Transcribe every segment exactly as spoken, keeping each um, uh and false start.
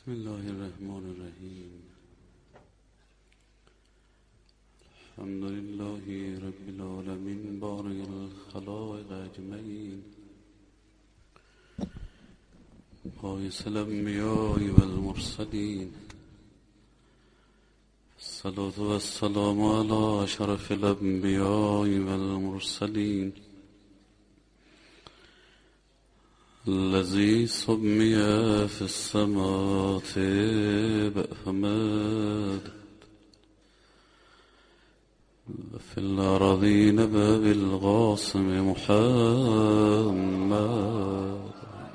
بسم الله الرحمن الرحیم. الحمد لله رب العالمین بارئ الخلائق اجمعین، باعث الانبیاء والمرسلین، الصلاة والسلام علی اشرف الانبیاء والمرسلین، الذي سمي في السماوات بأحمد وفي الأراضين بالقاسم محمد.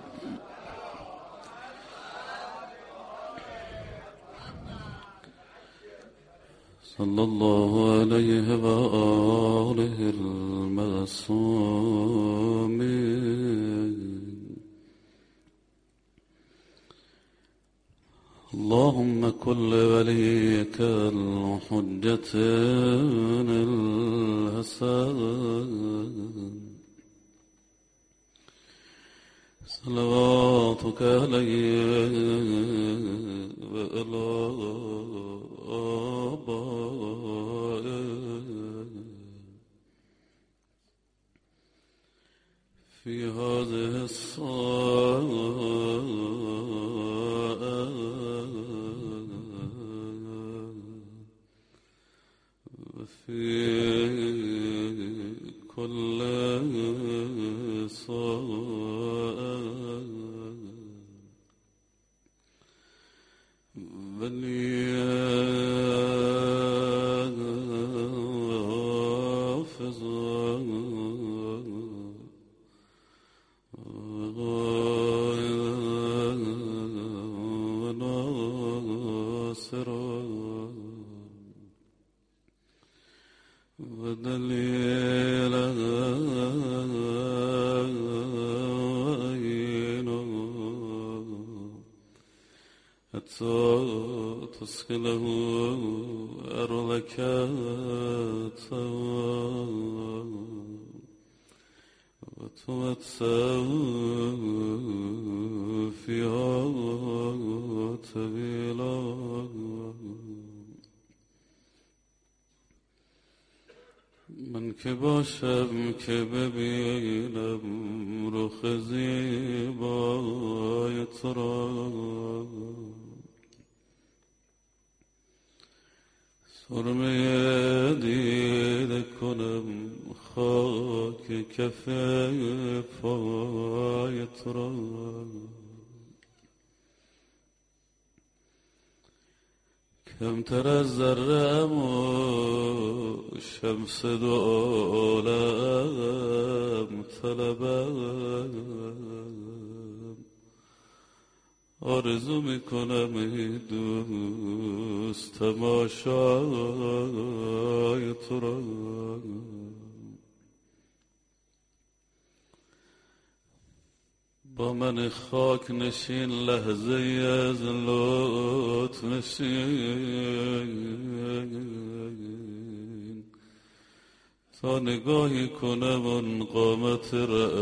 صلى الله عليه وآله المعصومين. اللهم كل وليك الحجة الحسن صلواتك عليه وعلى آبائه في هذه الساعة وفي كل ساعة وليحفظا وناصرا ودليلا وعينا حتى تسكنه أرضك طوعا وتمتع فيها طويلا. من که باشم که ببینم رخ زیبای تو را، سرمه دیده کنم خاک کف پای تو را، کمتر از ذره و شمس دو عالم طلبم، آرزو میکنم ای دوست تماشای تو را. با من خاک نشین لحظه از لطف نشین، تا نگاهی کنم اون قامت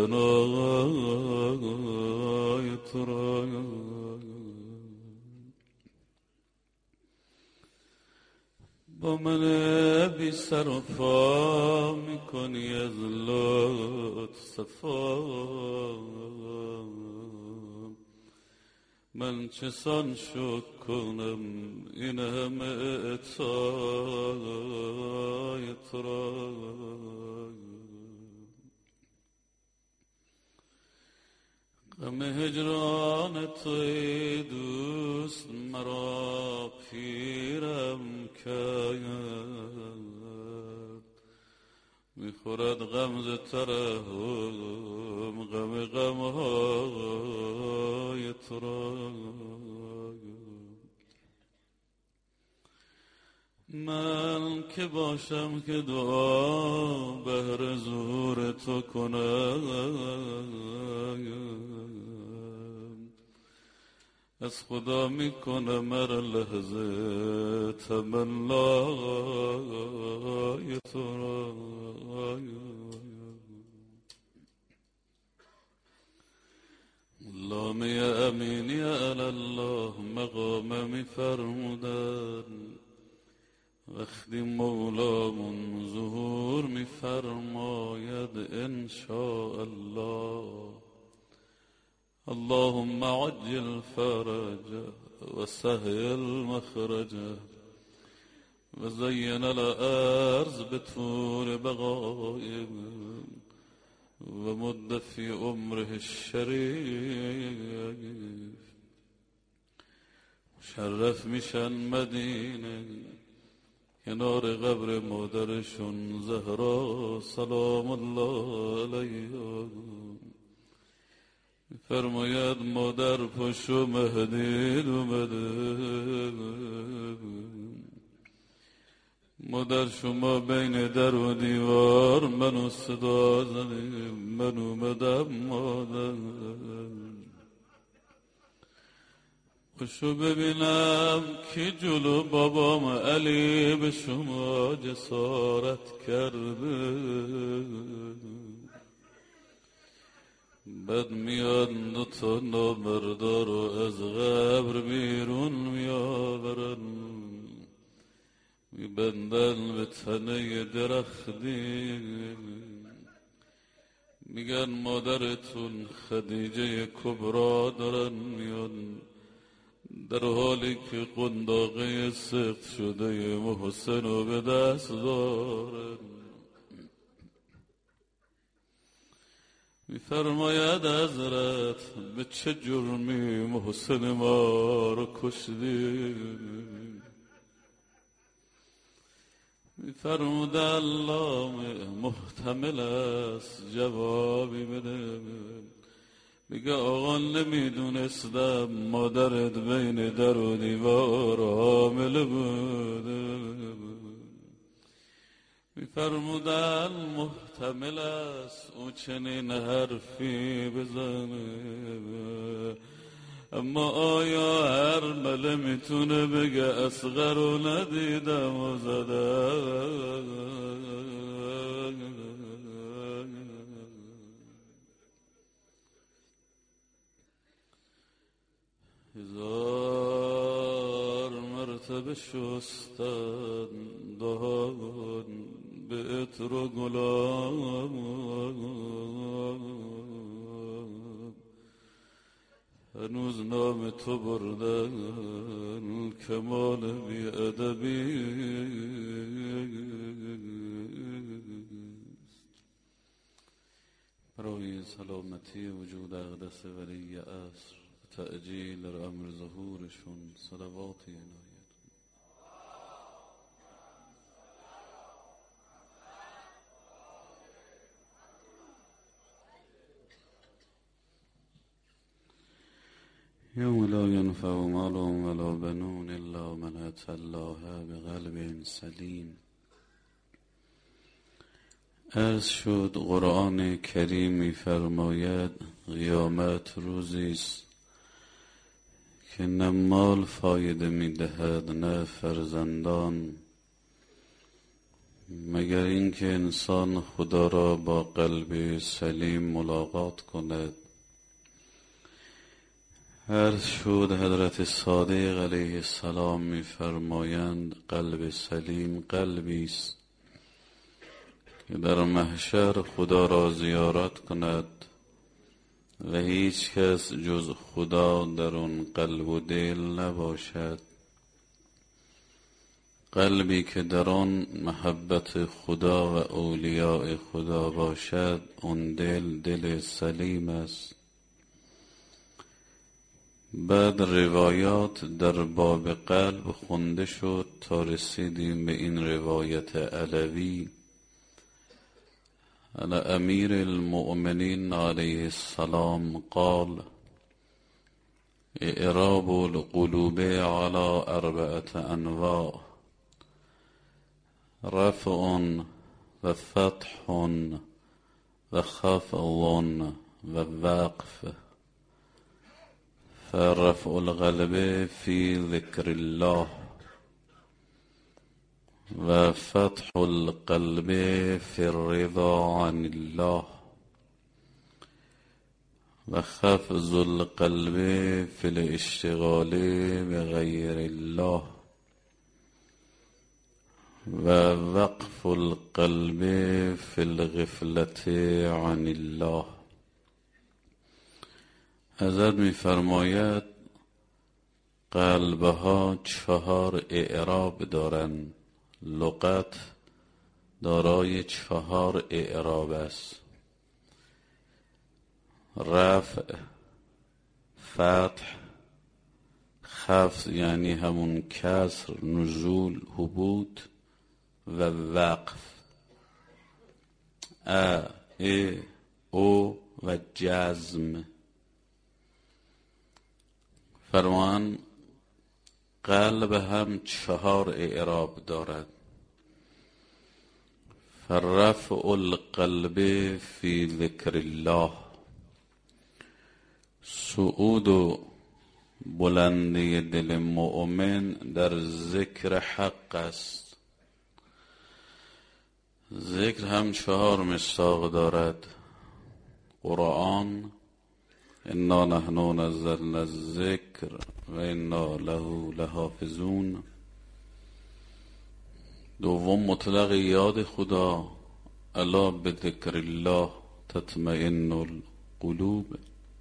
رعنای تو را. با من بی سر و پا میکنی از لطف صفا، من چسان شکر کنم این همه عطای تو را. غم هجران تو ای دوست مرا پیرم کرد، میخورد غم ز ترحم غم غمهای تو را. من که باشم که دعا بهر ظهور تو کنم، از خدا میکنم هر لحظه تمنای تو را. علامه امینی علی الله مقام میفرمودن وقتی مولامون ظهور میفرماید ان شاء الله اللهم عجل فرجه وسهل مخرجه وزين الأرض بطول بقائه ومد في عمره الشريف شرف میشن مدینه کنار قبر مادرشون زهرا سلام الله علیها فرماید مادر پشو مهدی اومده مادر شما بین در و دیوار منو صدا زدی من اومدم مادر پشو ببینم که جلو بابام علی به شما جسارت کرده بد میاد دوتا نامردار رو از قبر بیرون میآورن میبندن به تنه درختی میگن مادرتون خدیجه کبرا دارن میان در حالی که قنداقه سخت شده محسن رو به دست دارن میفرماید حضرت به چه جرمی محسن ما رو کشدی میفرمود علامه محتمل است جوابی بده میگه آقا نمیدونستم مادرت بین در و دیوار حامل بوده میفرمودن محتمل است او چنین حرفی بزنه اما آیا هر مله میتونه بگه اصغر رو ندیدم و زدم هزار مرتبه شستن دهان به عطر و گلاب هنوز نام تو بردن کمال بی‌ادبی برای سلامتی وجود اقدس ولی عصر تأجیل در امر ظهورشون صلواتی عنایت يوم لا ينفع مال ولا بنون إلا من أتى الله بقلب سلیم. عرض شد قرآن کریم می‌فرماید قیامت روزی است که نه مال فایده می‌دهد نه فرزندان مگر اینکه انسان خدا را با قلب سلیم ملاقات کند. عرض شد حضرت صادق علیه السلام می‌فرمایند قلب سلیم قلبی است که در محشر خدا را زیارت کند و هیچ کس جز خدا در آن قلب و دل نباشد. قلبی که در آن محبت خدا و اولیاء خدا باشد آن دل دل سلیم است. بعد روایات در باب قلب خونده شد تا رسیدیم به این روایت علوی عن امیر المؤمنین علیه السلام قال اعراب القلوب على اربعة انواع رفع و فتح و خفض و وقف. فرفع القلب في ذكر الله وفتح القلب في الرضا عن الله و خفض القلب فی الاشتغال بغیر الله و وقف القلب فی الغفلة عن الله. حضرت می‌فرماید قلبها چهار اعراب دارند. لغت دارای چهار اعراب است: رفع، فتح، خفض یعنی همون کسر، نزول، هبوط، و وقف، ا، ا، او و جزم. فرمان قلب هم چهار اعراب دارد: فرفع القلب فی ذکر الله، صعود و بلندی دل مؤمن در ذکر حق است. ذکر هم چهار مصداق دارد: قرآن، انا نحن نزلنا الذکر و انا له لحافظون. دوم مطلق یاد خدا، الا بذکر الله تطمئن القلوب.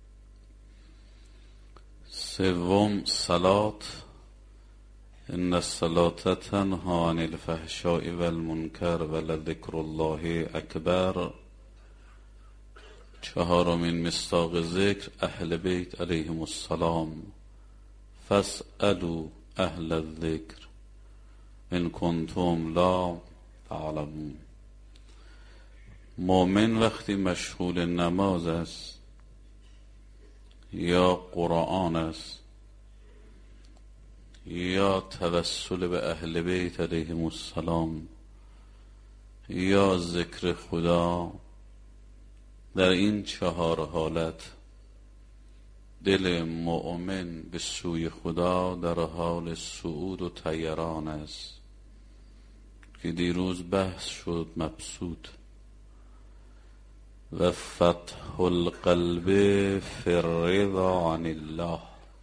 سوم صلات، ان الصلاة تنهی عن الفحشاء والمنکر ولذکر الله اکبر. چهارمین مصداق ذکر اهل بیت علیهم السلام، فاسألوا اهل الذکر ان کنتم لا تعلمون. مؤمن وقتی مشغول نماز است یا قرآن است یا توسل به اهل بیت علیهم السلام یا ذکر خدا، در این چهار حالت دل مؤمن به سوی خدا در حال صعود و طیران است که دیروز بحث شد مبسوط. و فتح القلب فی الرضا عن الله،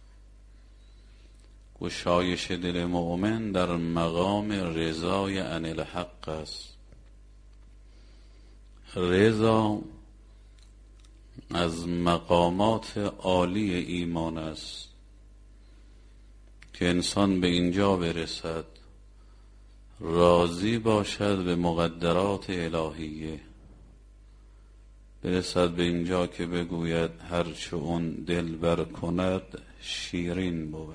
گشایش دل مؤمن در مقام رضای عن الحق است. رضا از مقامات عالی ایمان است که انسان به اینجا برسد راضی باشد به مقدرات الهیه، برسد به اینجا که بگوید هرچه اون دل بر کند شیرین بود.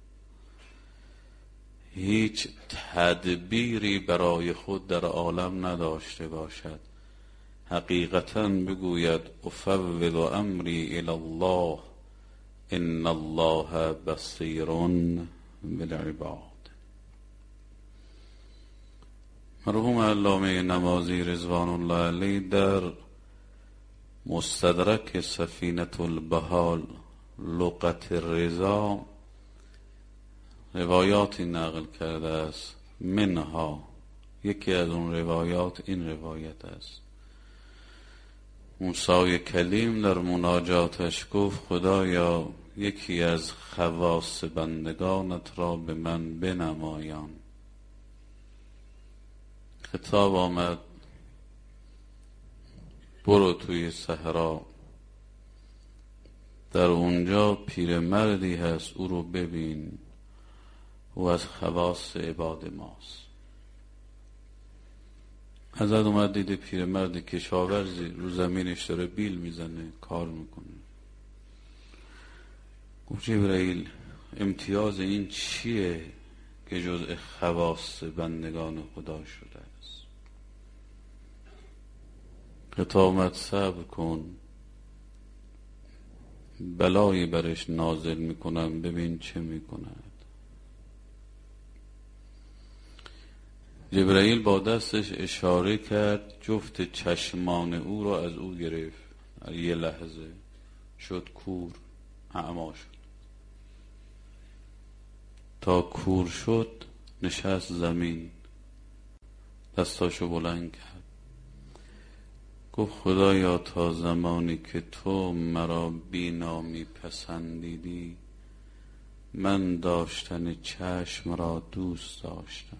هیچ تدبیری برای خود در عالم نداشته باشد، حقیقتاً بگوید افوض امری الی الله ان الله بصیر بالعباد. مرحوم علامه نمازی رضوان الله علیه در مستدرک سفینة البحار لغت رضا روایاتی نقل کرده است. منها، یکی از اون روایات این روایت است: موسی کلیم در مناجاتش گفت خدایا یکی از خواص بندگانت را به من بنمایان. خطاب آمد برو توی صحرا، در اونجا پیرمردی هست، او رو ببین، او از خواص عباد ماست. حضرت اومد دیده پیرمرد کشاورزی رو زمینش داره بیل میزنه، کار میکنه. گفت جبرائیل امتیاز این چیه که جزء خواص بندگان خدا شده است؟ خطاب آمد صبر کن، بلایی برش نازل میکنم، ببین چه میکند. جبرائیل با دستش اشاره کرد، جفت چشمان او را از او گرفت، یه لحظه شد کور، اعما شد. تا کور شد نشست زمین، دستاشو بلند کرد، گفت خدایا تا زمانی که تو مرا بینا می پسندیدی من داشتن چشم را دوست داشتم،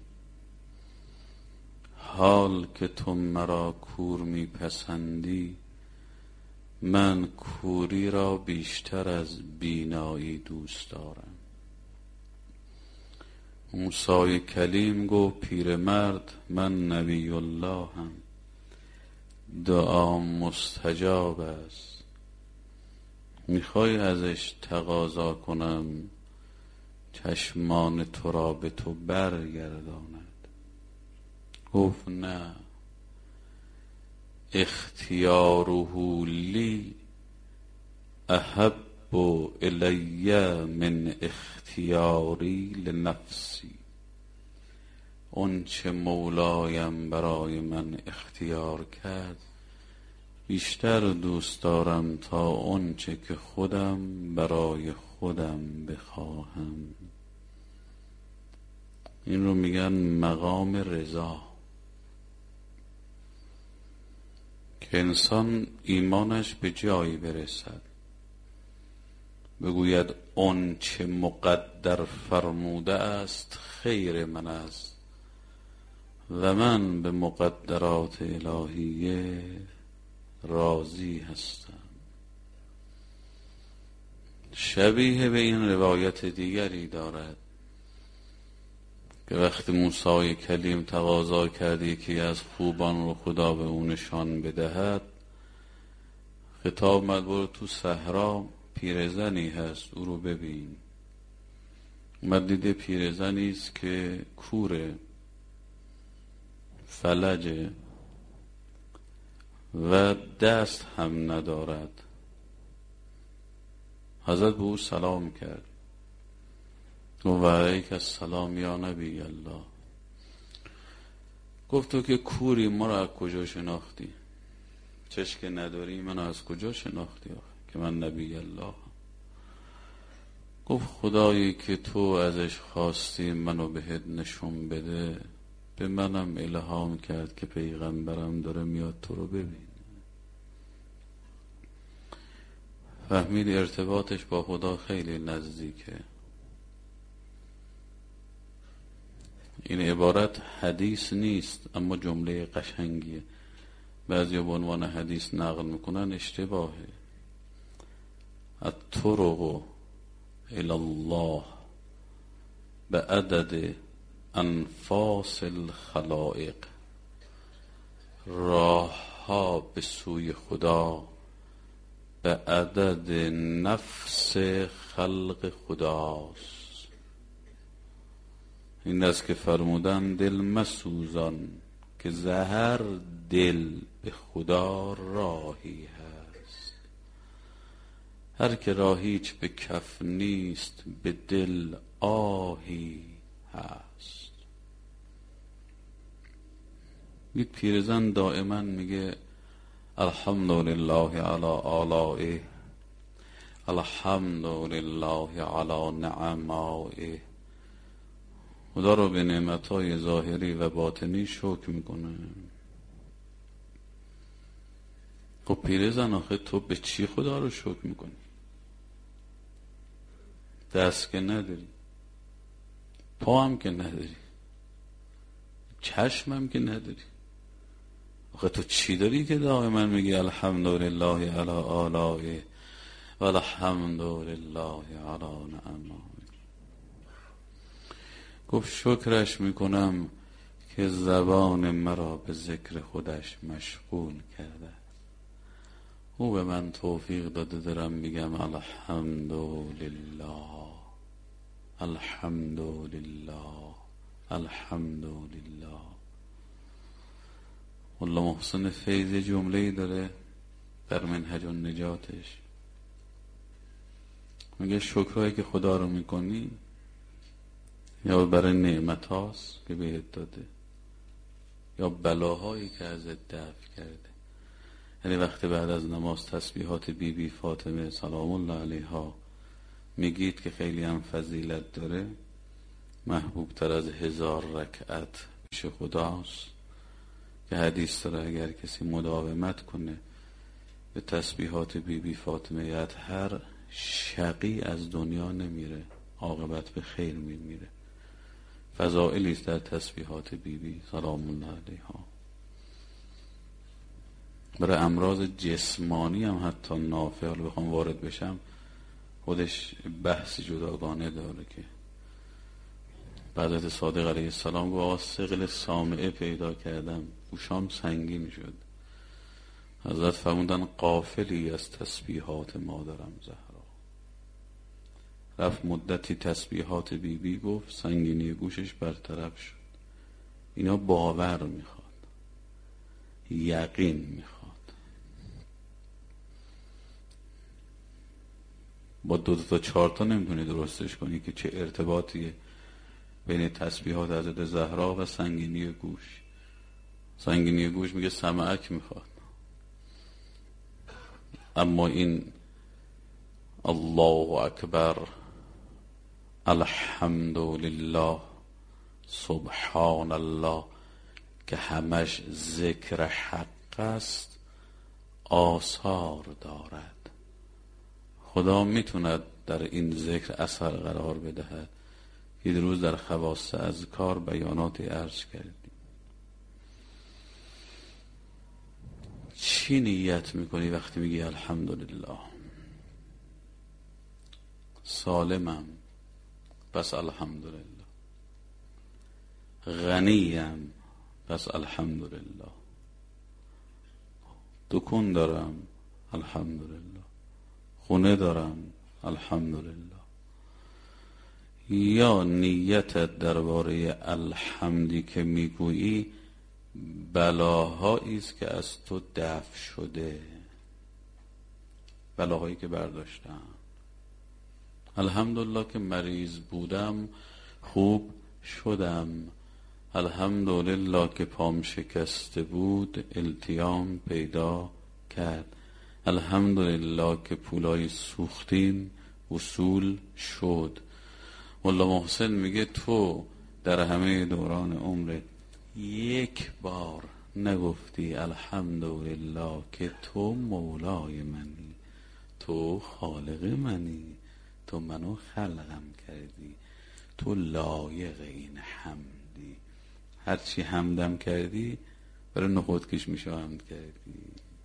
حال که تو مرا کور می پسندی من کوری را بیشتر از بینایی دوست دارم. موسی کلیم گفت پیرمرد من نبی الله هم، دعا مستجاب است، میخوای ازش تقاضا کنم چشمان تو را به تو برگرداند؟ گفت نه، اختیاره لی احب الی من اختیاری لنفسی. اون چه مولایم برای من اختیار کرد بیشتر دوست دارم تا اون چه که خودم برای خودم بخواهم. این رو میگن مقام رضا، که انسان ایمانش به جایی برسد بگوید اون چه مقدر فرموده است خیر من است و من به مقدرات الهیه راضی هستم. شبیه به این روایت دیگری دارد که وقتی موسی کلیم تقاضا کرد که از خوبان رو خدا به اون نشان بدهد، خطاب اومد برو تو صحرا پیرزنی هست او رو ببین. اومد دیده پیرزنی است که کوره، فلجه و دست هم ندارد. حضرت به او سلام کرد و علیک السلام یا نبی الله. گفت تو که کوری ما را از کجا شناختی؟ چشم نداری من از کجا شناختی آخه که من نبی الله؟ گفت خدایی که تو ازش خواستی منو بهت نشون بده به منم الهام کرد که پیغمبرم داره میاد تو رو ببین. فهمید ارتباطش با خدا خیلی نزدیکه. این عبارت حدیث نیست اما جمله قشنگیه. بعضی به عنوان حدیث نقل میکنن، اشتباهه. الطرق الی الله به عدد انفاس الخلائق، راه ها به سوی خدا به عدد نفس خلق خداست. این است که فرمودن دل مسوزان که زهر دل به خدا راهی هست. هر که راهیچ به کف نیست به دل آهی هست. این پیرزن دائما میگه الحمدلله علی آلائه، الحمدلله علی نعمائه. خدا رو به نعمتهای ظاهری و باطنی شکر میکنه. خب پیرزن آخه تو به چی خدا رو شکر میکنی؟ دست که نداری، پا هم که نداری، چشم هم که نداری، آخه تو چی داری که دائما میگی الحمدلله علی آلائه و الحمدلله علی نعمائه؟ گفت شکرش میکنم که زبان مرا به ذکر خودش مشغول کرده. او به من توفیق داده دارم میگم الحمدلله الحمدلله الحمدلله. والله محسن فیض جمله‌ای داره در منهج النجاتش، میگه شکرهایی که خدا رو میکنی یا برای نعمت هاست که بهت داده یا بلاهایی که ازت دفع کرده. یعنی وقتی بعد از نماز تسبیحات بی بی فاطمه سلام الله علیها میگید که خیلی هم فضیلت داره، محبوب تر از هزار رکعت پیش خداست. که حدیث داره اگر کسی مداومت کنه به تسبیحات بی بی فاطمه اطهر، شقی از دنیا نمیره، عاقبت به خیر میمیره. فضائلی است در تسبیحات بی بی سلام الله علیها. برای امراض جسمانی هم حتی نافع، حالا بخوام وارد بشم خودش بحث جداگانه داره که حضرت صادق علیه السلام گفت آقا ثقل سامعه پیدا کردم، گوشام سنگین شد. حضرت فرمودن غافلی از تسبیحات مادرم زهرا. رفت مدتی تسبیحات بی بی گفت، سنگینی گوشش برطرف شد. اینا باور میخواد، یقین میخواد. با دو تا چهار تا نمیتونی درستش کنی که چه ارتباطیه بین تسبیحات حضرت زهرا و سنگینی گوش. سنگینی گوش میگه سمعک میخواد، اما این الله اکبر، الحمد لله، سبحان الله که همش ذکر حق است، آثار دارد. خدا میتوند در این ذکر اثر قرار بدهد. یه روز در خواص اذکار بیانات عرض کردیم. چی نیت میکنی وقتی میگی الحمدلله؟ سالمم، پس الحمدلله. غنیم، پس الحمدلله. دکون دارم، الحمدلله. خونه دارم، الحمدلله. یا نیتت درباره الحمدی که میگویی بلاهایی است که از تو دفع شده، بلاهایی که برداشتم. الحمدلله که مریض بودم خوب شدم، الحمدلله که پام شکسته بود التیام پیدا کرد، الحمدلله که پولای سوختیم وصول شد. مولا محسن میگه تو در همه دوران عمرت یک بار نگفتی الحمدلله که تو مولای منی، تو خالق منی، تو منو خلقم کردی، تو لایق این حمدی. هرچی حمدم کردی برای نخودکش میشه حمد کردی.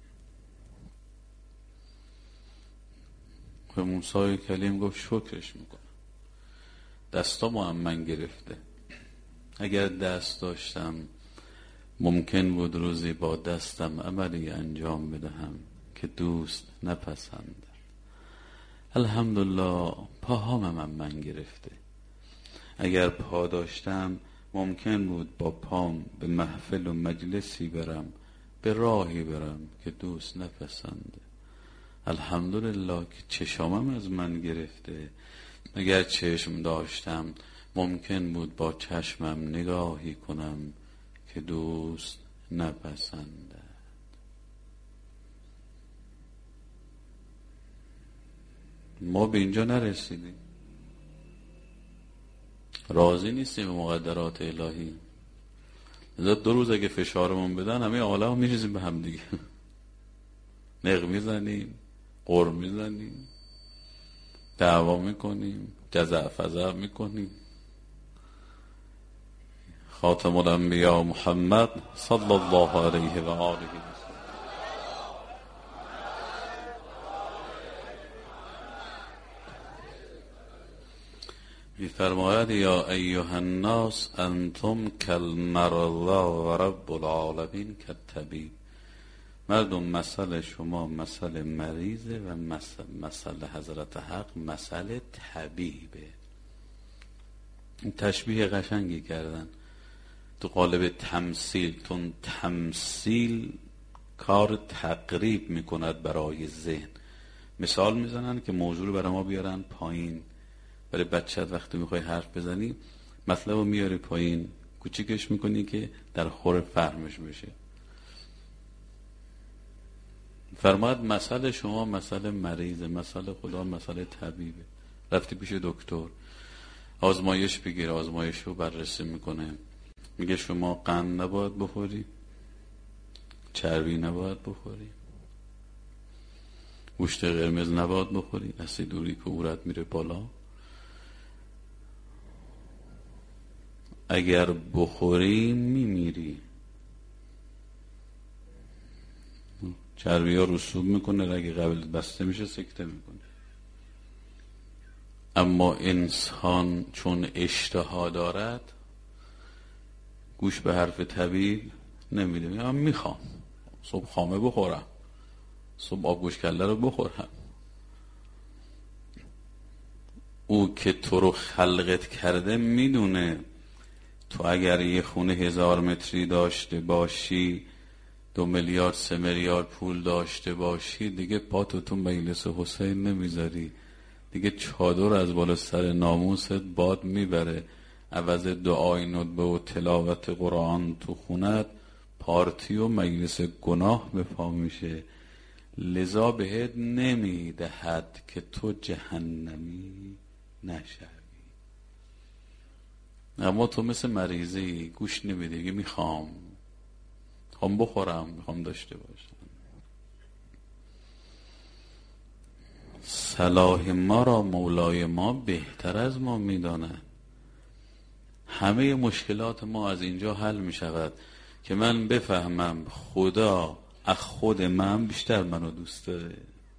به موسی کلیم گفت شکرش میکنم، دستا هم من گرفته. اگر دست داشتم ممکن بود روزی با دستم عملی انجام بدهم که دوست نپسنده. الحمدلله پاهام هم من گرفته. اگر پا داشتم ممکن بود با پام به محفل و مجلسی برم، به راهی برم که دوست نپسنده. الحمدلله که چشامم از من گرفته. اگر چشم داشتم ممکن بود با چشمم نگاهی کنم که دوست نپسنده. ما به اینجا نرسیدیم، راضی نیستیم به مقدرات الهی. لذا دو روز اگه فشارمون بدن همه عالم میریزیم به هم دیگه، نق میزنیم، قر میزنیم، دعوا میکنیم، جزع فزع میکنیم. خاتم الانبیاء محمد صلی الله علیه و آله می‌فرماید یا ایها الناس انتم کالمرضی و رب العالمین کالطبیب. مردم مسئله شما مسئله مریضه و مسئله حضرت حق مسئله طبیبه. این تشبیه قشنگی کردن تو قالب تمثیل، تون تمثیل کار تقریب میکند برای ذهن. مثال میزنن که موضوع رو برای ما بیارن پایین. برای بچت وقتی میخوای حرف بزنی مطلب رو میاری پایین، کوچیکش میکنی که در خور فهمش بشه. فرماد مسئله شما مسئله مریضه، مسئله خدا مسئله طبیبه. رفتی پیش دکتر آزمایش بگیر، آزمایش رو بررسی میکنه، میگه شما قند نباید بخوری، چربی نباید بخوری، گوشت قرمز نباید بخوری، اسید اوریک و عورت میره بالا. اگر بخوری میمیری. چربی ها رسوب میکنه، رگ قبل بسته میشه، سکته میکنه. اما انسان چون اشتها دارد گوش به حرف طبیب نمیده، میگم میخوام صبح خامه بخورم، صبح آب گوش کله رو بخورم. او که تو رو خلقت کرده میدونه تو اگر یه خونه هزار متری داشته باشی، دو میلیارد سه میلیارد پول داشته باشی، دیگه پاتو تو مجلس حسین نمیذاری، دیگه چادر از بالا سر ناموست باد میبره، عوض دعای ندبه و تلاوت قرآن تو خونت پارتی و مجلس گناه به پا میشه. لذا بهت نمیدهد که تو جهنمی نشوی. اما تو مثل مریضی گوش نمیدی، میخوام میخوام بخورم، میخوام داشته باشم. صلاح ما را مولای ما بهتر از ما میداند. همه مشکلات ما از اینجا حل میشود که من بفهمم خدا از خود من بیشتر منو دوست داره.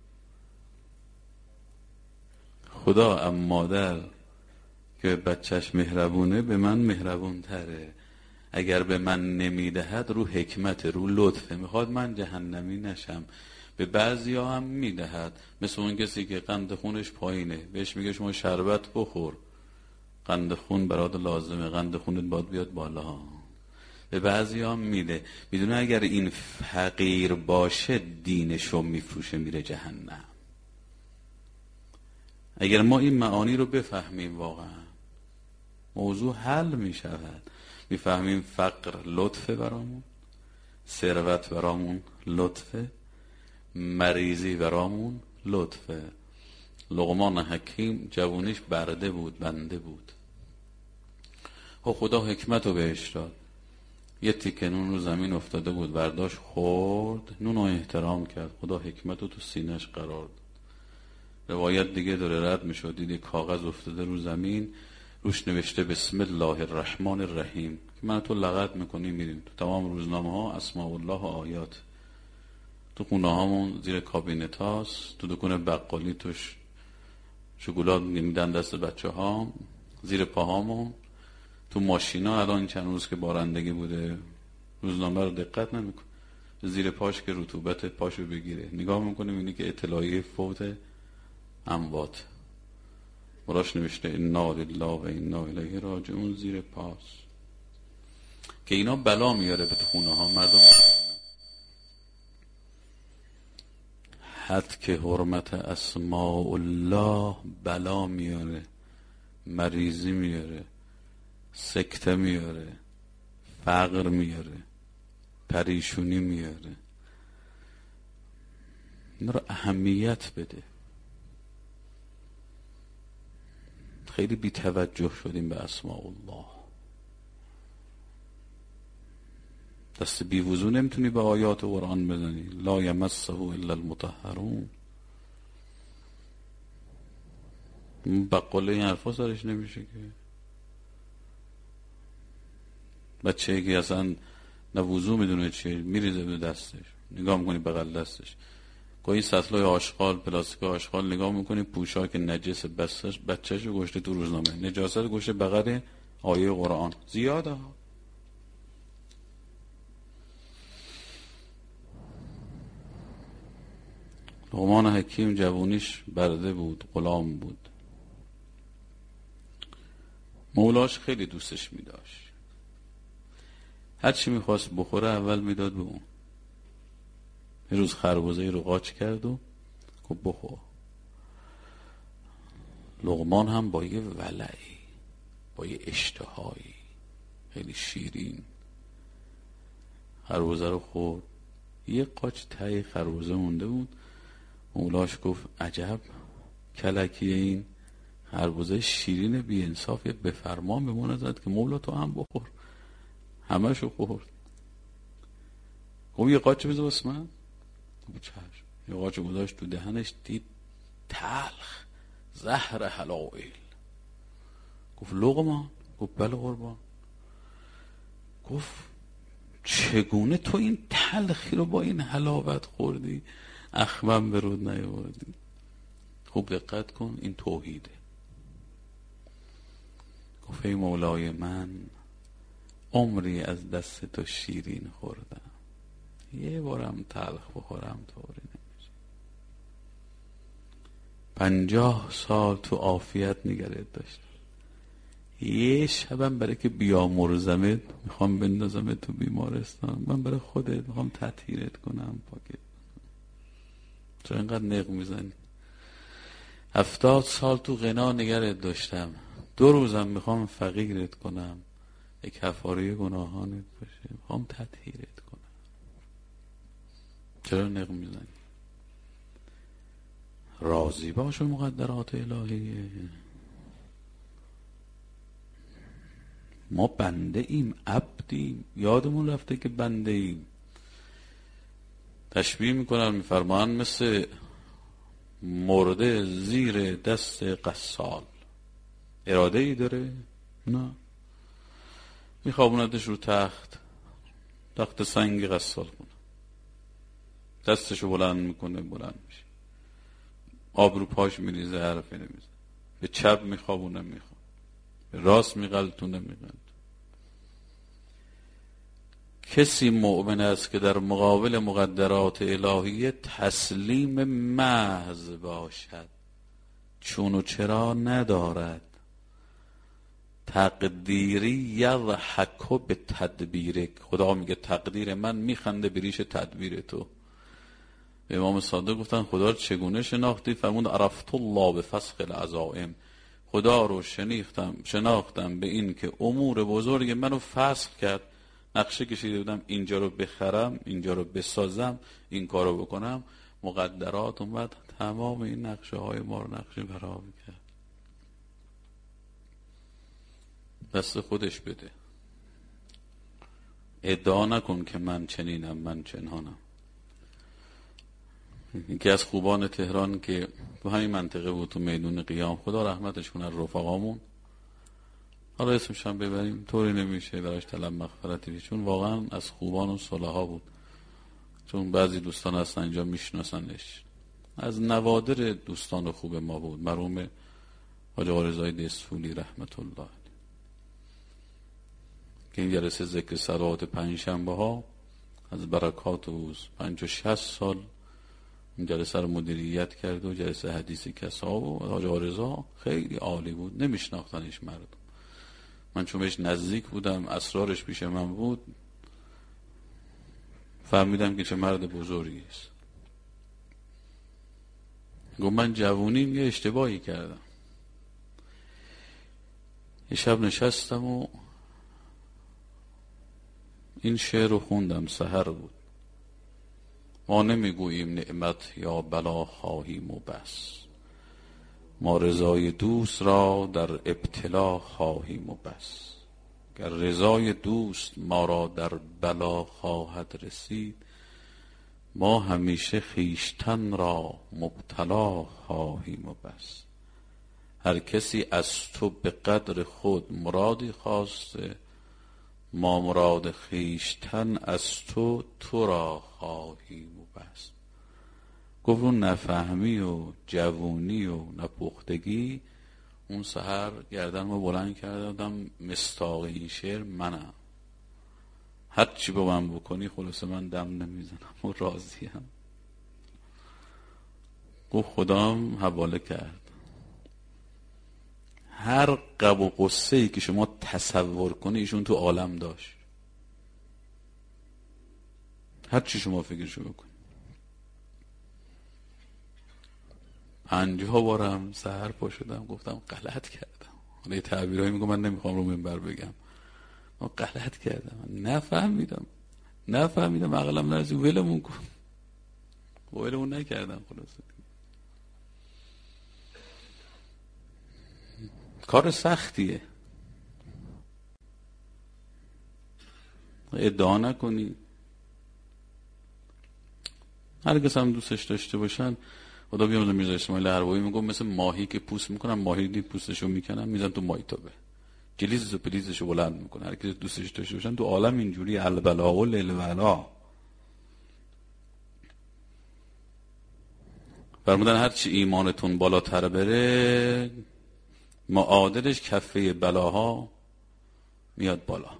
خدا از مادر که بچهش مهربونه به من مهربون تره. اگر به من نمیدهد رو حکمت، رو لطفه، میخواد من جهنمی نشم. به بعضی ها هم میدهد، مثل اون کسی که قند خونش پایینه بهش میگه شما شربت بخور، قند خون برات لازمه، قند خونت باید بیاد بالا. به بعضی ها هم میده، میدونه اگر این فقیر باشه دینشو میفروشه میره جهنم. اگر ما این معانی رو بفهمیم واقعا موضوع حل میشود. میفهمیم فقر لطفه برامون، ثروت برامون لطفه، مریضی برامون لطفه. لقمان حکیم جوونیش برده بود، بنده بود. خب خدا حکمت رو بهش داد. یه تیکه نون رو زمین افتاده بود، برداشت خورد، نون رو احترام کرد، خدا حکمت رو تو سینه‌اش قرار داد. روایت دیگه داره رد میشد، دیدی کاغذ افتاده رو زمین، روش نوشته بسم الله الرحمن الرحیم، که من تو لغت میکنی میریم تو تمام روزنامه ها اسماء الله و آیات، تو خونه هامون زیر کابینت هاست، تو دکون بقالی توش شکلات میدن دست بچه ها، زیر پاهامون، تو ماشینا. الان چند روز که بارندگی بوده روزنامه رو دقت نمیکن، زیر پاش که رطوبت پاشو بگیره نگاه میکنه میبینی که اطلاعیه فوت اموات براش نوشته انا لله و انا الیه راجعون زیر پاس، که اینا بلا میاره به تو خونه ها مردم. حد که حرمت اسماء الله بلا میاره، مریضی میاره، سکته میاره، فقر میاره، پریشونی میاره. اینا رو اهمیت بده. خیلی بی توجه شدیم به اسماء الله. دست بی وضو نمیتونی به آیات قرآن بزنی، لا یمسه الا المطهرون. بقاله این حرفا سرش نمیشه که. بچه که اصلا نه وضو میدونه چیه میریزه به دستش، نگاه میکنی بغل دستش. گاهی سطلای آشغال، پلاستیک آشغال نگاه میکنی، پوشاک نجس بستش، بچه‌شو گشته تو روزنامه، نجاست گشته بغل آیه قرآن. زیاده ها. لقمان حکیم جوونیش برده بود، غلام بود. مولاش خیلی دوستش میداشت. هر چی میخواست بخوره اول میداد به اون. یه روز خربزه رو قاچ کرد و گفت بخور. لقمان هم با یه ولعی، با یه اشتهایی خیلی شیرین خربزه رو خورد. یه قاچ ته خربزه مونده بود. مولاش گفت عجب کلکیه این خربزه شیرین بی انصاف، یه بفرمان بمونه زد که مولا تو هم بخور. همه شو خورد. خب یه قاچه بذار واسه من. خب چشم. یه قاچه گذاشت تو دهنش، دید تلخ، زهر حلائل. گفت لقمان؟ گفت بله قربان. گفت چگونه تو این تلخی رو با این حلاوت خوردی، اخمم به رود نیاوردی؟ خوب دقت کن، این توحیده. گفت ای مولای من، عمری از دست تو شیرین خوردم، یه بارم تلخ بخورم طوری نمیشه. پنجاه سال تو عافیت نگرت داشتم، یه شبم برای که بیامرزمت میخوام بندازمت تو بیمارستان، من برای خودت میخوام تطهیرت کنم، پاکت. چرا اینقدر نق میزنی؟ هفتاد سال تو غنا نگرت داشتم، دو روزم میخوام فقیرت کنم، یک کفاره گناهانت باشه، میخوام تطهیرت کنم. چرا نق میزنی؟ راضی باش مقدرات الهیه. ما بنده ایم، عبدیم، یادمون رفته که بنده ایم. تشبیه میکنن، میفرمان مثل مرده زیر دست قصال. اراده ای داره؟ نه. میخوابوندش رو تخت، تخت سنگ قصال کنه، دستشو بلند میکنه، بلند میشه، آب رو پاش میریزه، حرفی نمیزه. به چپ میخوابونه، میخواب، به راست میغلطونه، میغلطونه. کسی مؤمن است که در مقابل مقدرات الهیه تسلیم محض باشد، چون و چرا ندارد. تقدیری یضحک به تدبیرک. خدا میگه تقدیر من میخنده به ریش تدبیر تو. به امام صادق گفتن خدا رو چگونه شناختی؟ فرمود عرفت الله به فسخ العزائم. خدا رو شناختم شناختم به این که امور بزرگ منو فسخ کرد. نقشه کشیده بودم اینجا رو بخرم، اینجا رو بسازم، این کارو بکنم، مقدرات اومد تمام این نقشه های ما رو نقشه برام کرد. دست خودش بده، ادعا نکن که من چنینم، من چنانم. یکی از خوبان تهران که تو همین منطقه بود، تو میدون قیام، خدا رحمتش کنه، رفقامون، حالا اسمش هم ببریم طوری نمیشه براش طلب مغفرتی، چون واقعا از خوبان و صلحا بود. چون بعضی دوستان هستن اینجا میشناسنش، از نوادر دوستان خوب ما بود، مرحوم حاج آقا رضای دستفولی رحمت الله، که این جلسه ذکر صلوات پنجشنبه ها از برکات اوست. پنج و شصت سال این جلسه رو مدیریت کرد و جلسه حدیثی کسا و حاج آقا رضا خیلی عالی بود، نمیشناختنش مردم. من چون بهش نزدیک بودم، اسرارش پیش من بود، فهمیدم که چه مرد بزرگی است. گفت من جوونیم یه اشتباهی کردم. یه شب نشستم و این شعر رو خوندم، سحر بود. ما نمیگوییم نعمت یا بلا خواهیم و بس، ما رضای دوست را در ابتلا خواهیم و بس. گر رضای دوست ما را در بلا خواهد رسید، ما همیشه خیشتن را مبتلا خواهیم و بس. هر کسی از تو به قدر خود مرادی خواسته، ما مراد خیشتن از تو تو را خواهیم و بس. گفت اون نفهمی و جوونی و نپختگی، اون سحر گردنمو بلند کردم، مصداق این شعر منم، هر چی با من بکنی خلاصه من دم نمیزنم و راضیم. گفت خدام حواله کرد، هر غم و غصه ای که شما تصور کنی ایشون تو عالم داشت، هر چی شما فکرشو بکنی. پنجاه بارم سحر پا شدم گفتم غلط کردم. حالا یه تعبیرایی میگم من نمیخوام رو منبر بگم، من غلط کردم، نفهمیدم نفهمیدم عقلم نرسید، ولمون کن. ولمون نکردم. خلاصه کار سختیه، ادعا نکنی هر کس هم دوستش داشته باشن. خدا بیامرزه میرزا اسماعیل حربایی میگم مثل ماهی که پوست میکنن، ماهی دید پوستشو میکنن میزن تو مایتابه، جلیزشو پلیزشو بلند میکنه. هر کی دوستش داشته باشن تو عالم اینجوری البلا و للولا. فرمودن هر چی ایمانتون بالاتر بره معادلش کفه بلاها میاد بالا.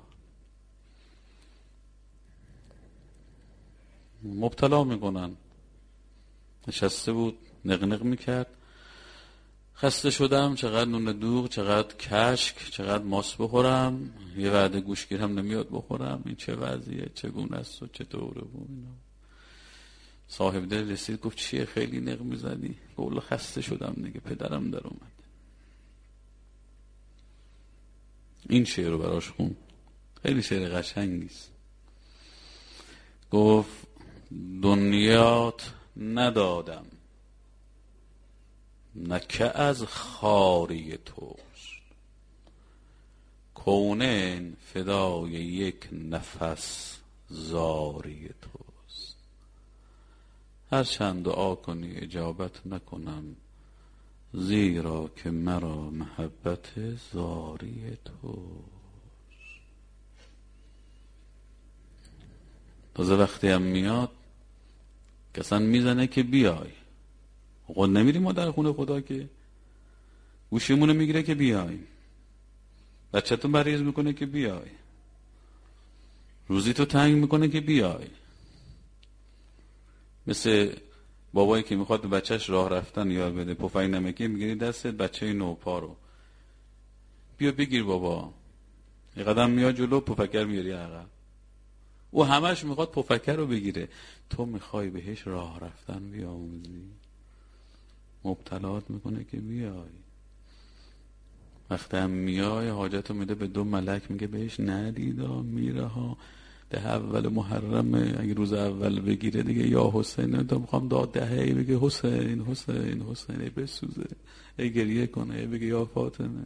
مبتلا میکنن. نشسته بود نقنق میکرد، خسته شدم، چقدر نون دوغ، چقدر کشک، چقدر ماست بخورم، یه وعده گوشگیرم نمیاد بخورم، این چه وضعیه، چگونه است و چطوره بود اینا. صاحب دل رسید گفت چیه خیلی نق میزنی؟ گفت خسته شدم دیگه، پدرم در اومد. این شعر رو براش خون، خیلی شعر قشنگیست. گفت دنیات ندادم نکه از خاری توست، کونین فدای یک نفس زاری توست. هر چند دعا کنی اجابت نکنم، زیرا که مرا محبت زاری توست. تازه وقتی هم میاد کسان میزنه که بیای، قول نمیریم ما در خونه خدا که گوشیمونو میگیره که بیایم، بچه‌تون مریض میکنه که بیای، روزی تو تنگ میکنه که بیای. مثل بابایی که میخواد به بچهش راه رفتن یاد بده، پفنگ نمکی میگیری دستت، بچه نوپا رو بیا بگیر بابا، یه قدم میاد جلو پفکر میاری عقب. او همش میخواد پفکر رو بگیره، تو میخوای بهش راه رفتن بیاموزی، مبتلات میکنه که بیای. وقتی هم میای حاجتو میده به دو ملک، میگه بهش ندیدا میره ها، ده اول محرمه، اگه روز اول بگیره دیگه یا حسین، تو میخوام داد دهه بگه حسین حسین حسین، ای بسوزه، ای گریه کنه، ای بگه یا فاطمه.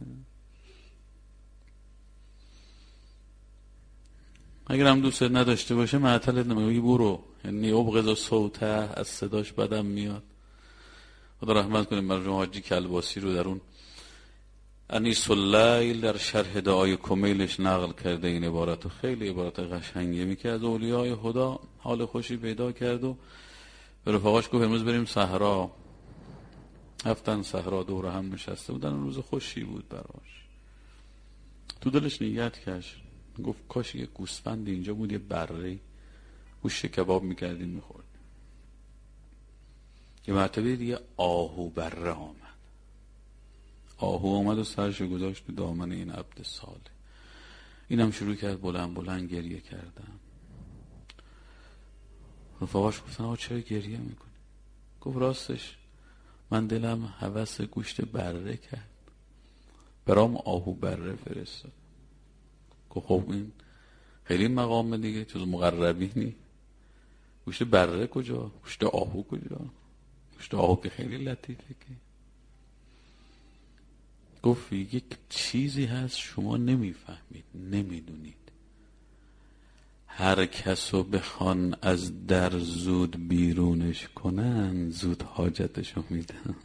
اگر هم دوست نداشته باشه معطلت نمیگه برو، یعنی ابغض صوته، از صداش بدم میاد. خدا رحمت کنه مرحوم حاجی کلباسی رو در اون انیس اللیل در شرح دعای کمیلش نقل کرده این عبارت، خیلی عبارت قشنگی میگه از اولیای خدا حال خوشی پیدا کرد و به رفقاش گفت امروز بریم صحرا. رفتن صحرا، دور هم نشسته بودن، روز خوشی بود براش. تو دلش نیت کش، گفت کاش یه گوسفند اینجا بود، یه بره گوشت کباب میکردیم میخورد. یه مرتبه دیگه آهو بره آمد، آهو آمد و سرشو گذاشت تو دامن این عبد صالح. اینم شروع کرد بلند بلند گریه کردن. رفقاش گفتن آقا چرا گریه میکنی؟ گفت راستش من دلم هوس گوشت بره کرد، برام آهو بره فرستاد. گفت خب این خیلی مقام دیگه، جز مقربینی. گوشت بره کجا؟ گوشت آهو کجا؟ گوشت آهو که خیلی لطیفه که. گفت یک چیزی هست شما نمیفهمید، نمیدونید. هر کسو بخوان از در زود بیرونش کنن، زود حاجتشو میدن.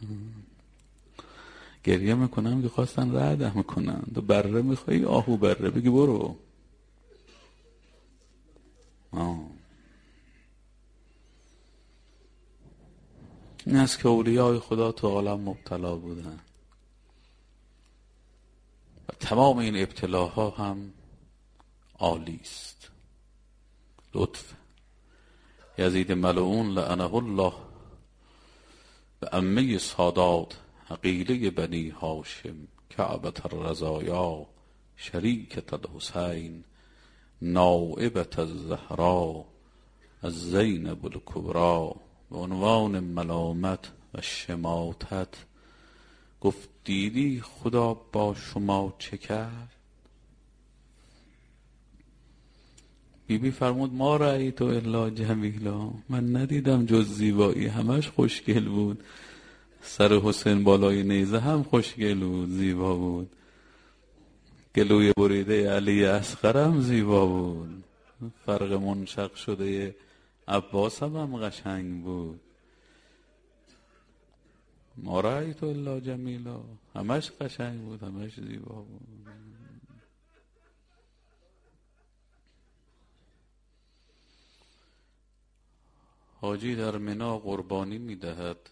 گریه میکنم که خواستن رعده میکنن، تو بره میخوایی آهو بره، بگی برو. آه. این از که اولیای خدا تو عالم مبتلا بودن و تمام این ابتلاها هم عالی است. لطف یزید ملعون لعنه الله به عمه سادات عقیله بنی هاشم کعبة الرزایا شریکة الحسین نائبة الزهرا از زینب الکبری به عنوان ملامت و شماتت گفت دیدی خدا با شما چه کرد؟ بی بی فرمود ما رأیت الا جمیلا، من ندیدم جز زیبایی، همش خوشگل بود. سر حسین بالای نیزه هم خوشگل بود، زیبا بود. گلوی بریده علی اصغر هم زیبا بود. فرق منشق شده عباس هم, هم قشنگ بود. ما رأیت الا جمیلا، همش قشنگ بود، همش زیبا بود. حاجی در منا قربانی میدهد.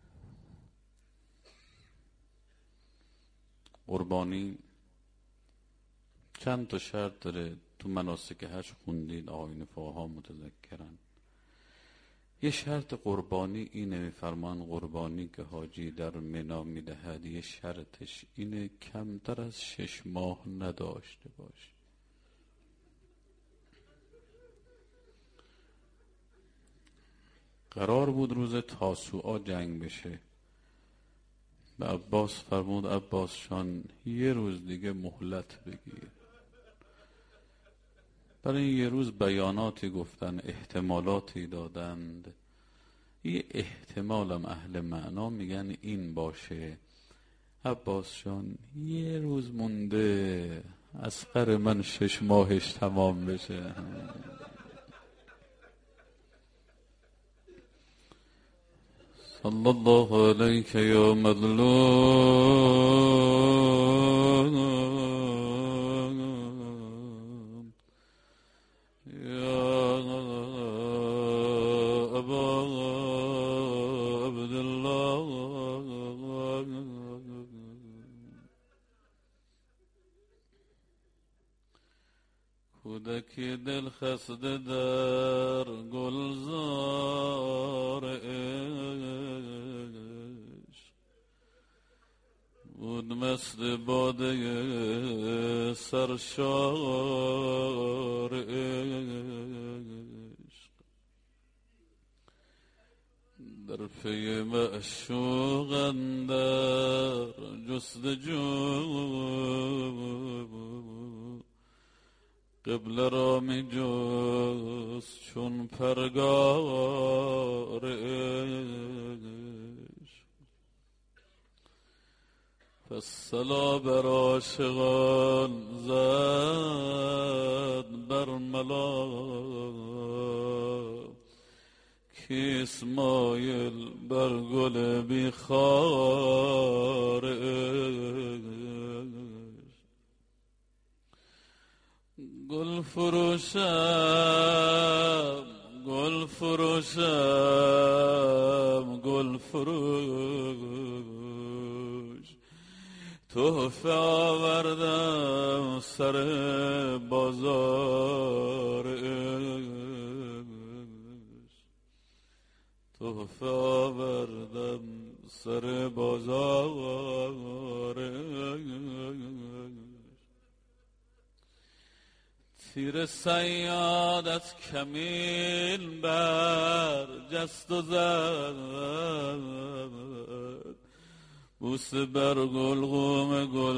قربانی چند تا شرط داره، تو مناسک حج خوندید، آیین فقها متذکرن. یه شرط قربانی اینه، میفرمان قربانی که حاجی در منا میدهد یه شرطش اینه کمتر از شش ماه نداشته باشه. قرار بود روز تاسوعا جنگ بشه، به عباس فرمود عباس شان یه روز دیگه مهلت بگیر. برای این یه روز بیاناتی گفتن، احتمالاتی دادند. یه احتمالم اهل معنا میگن این باشه عباس جان یه روز مونده اصغر من شش ماهش تمام بشه. صلی الله علیک یا مظلوم یا ابا عبدالله. کودکی دل خسته در گلزار عشق بود، مست باده سرشار عشق. در پی معشوق اندر جستجو قبله را می جست چون پرگار عشق. پس صلا بر عاشقان زد برملا، کیست مایل بر گل بی خار عشق. گل فروشم گل فروشم گل فروش، تحفه آوردم سر بازار عشق. تحفه آوردم سر بازار عشق. تیر صیاد از کمین بر جست و زد، بوسه بر گلغوم گل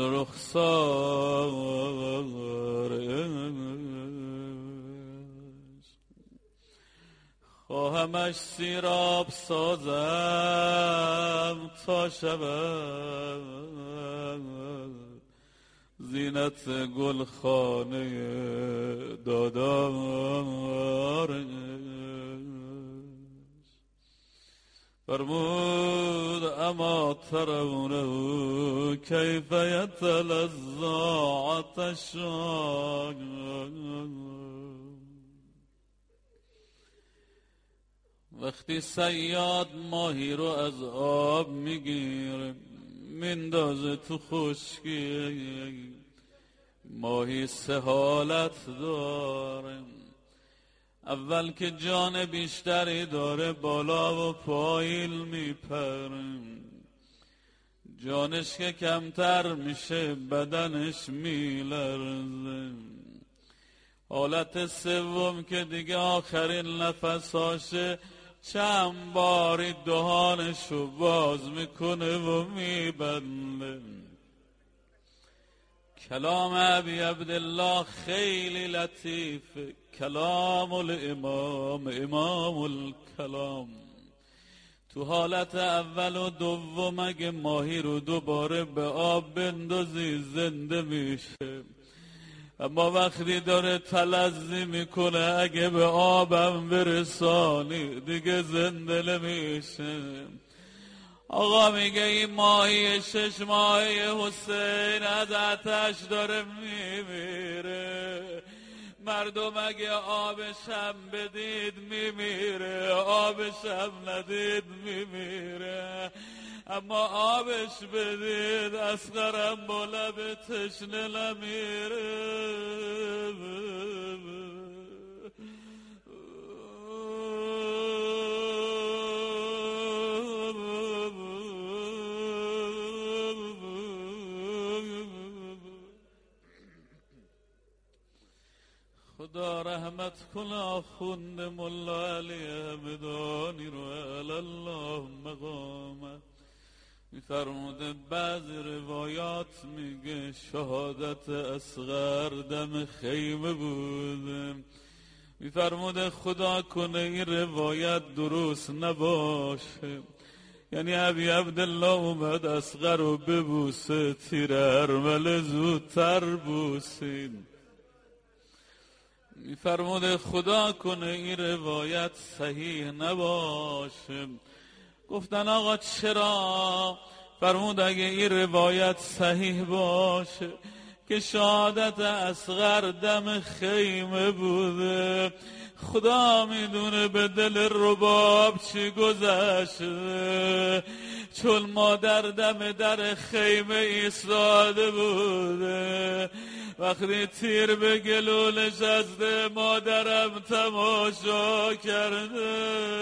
رخسار عشق. خواهمش سیراب سازم تا شود زینت گلخانه دادار. فرمود اما ترونه کیف یتلظی عطشان، وقتی صیاد ماهی رو از آب میگیره میندازه تو خشکی، ماهی سه حالت داره. اول که جان بیشتری داره بالا و پایین میپره، جانش که کمتر میشه بدنش میلرزه. حالت سوم که دیگه آخرین نفساشه چند باری دهانشو باز میکنه و میبنده. کلام ابی عبدالله خیلی لطیفه، کلام الامام امام الکلام. تو حالت اول و دوم اگه ماهی رو دوباره به آب بندازی زنده میشه، اما وقتی داره تلظی میکنه اگه به آبم برسانی دیگه زنده نمیشه. آقا میگه این ماهی شش ماهی حسین از آتش داره میمیره. مردم اگه آبشم بدید میمیره، آبشم ندید میمیره. اما آبش بدید اصغرم با لب تشنه نمیره. خدا رحمت کنه آخوند ملا علی همدانی رو الله مقامه. میفرموده بعضی روایات میگه شهادت اصغر دم خیمه بوده. میفرموده خدا کنه این روایت درست نباشه، یعنی ابی عبدالله اومد اصغر رو ببوسه، تیر ارمله زودتر بوسید. میفرموده خدا کنه این روایت صحیح نباشه. گفتن آقا چرا؟ فرمود اگه این روایت صحیح باشه که شهادت اصغر دم خیمه بوده، خدا میدونه به دل رباب چی گذشته، چون مادر دم در خیمه ایستاده بوده. وقتی تیر به گلو نشسته مادرم تماشا کرده.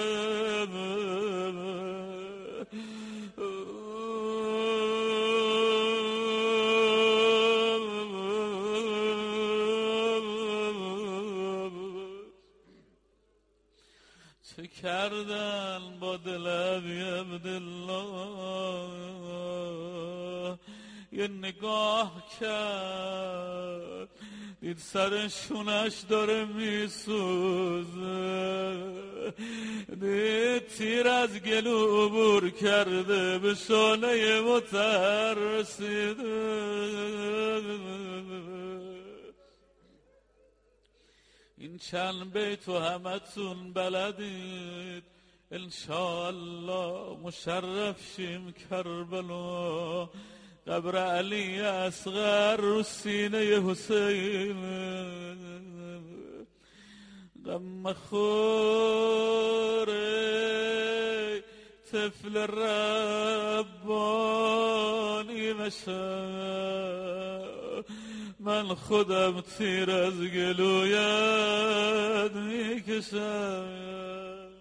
چه کردن با دل ابی عبدالله؟ یه نگاه کرد دید سر شونش داره میسوزه، دید تیر از گلو عبور کرده به شانه متر رسیده. این چند بیت و همتون بلدید انشاءالله مشرف شیم کربلا. قبر علی اصغر رو سینه حسین، غم خوره طفل ربانی مشم، من خودم تیر از گلویت میکشم.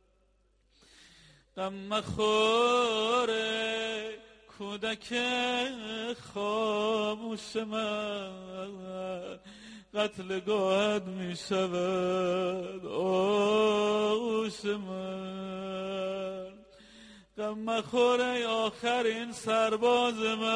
غم خوره کودک خاموش من، قتل گاهد می شود آغوش من. غم مخور ای آخرین سرباز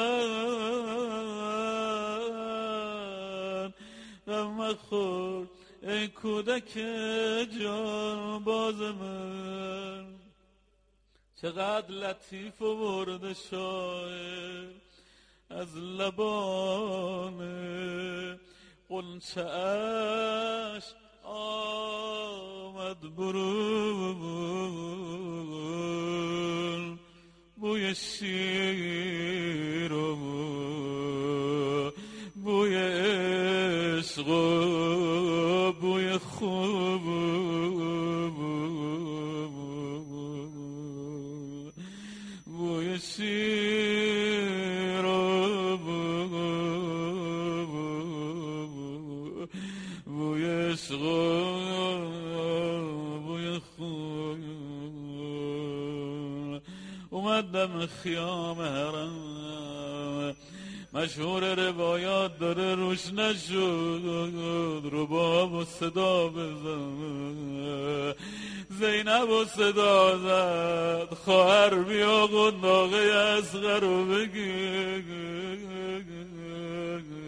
من، غم مخور ای کودک جان باز من. چقدر لطیف و برد شاعر از لبان غنچه اش آمد برون، بوی شیر و بوی عشق و بوی خوب، بوی شیر و بوی عشق و بوی خوب. اومدم خیام حرم، مشهور روایات داره روش نشد، رباب و صدا بزن. زینب و صدا زد خواهر بیا قنداقه اصغر رو بگیر.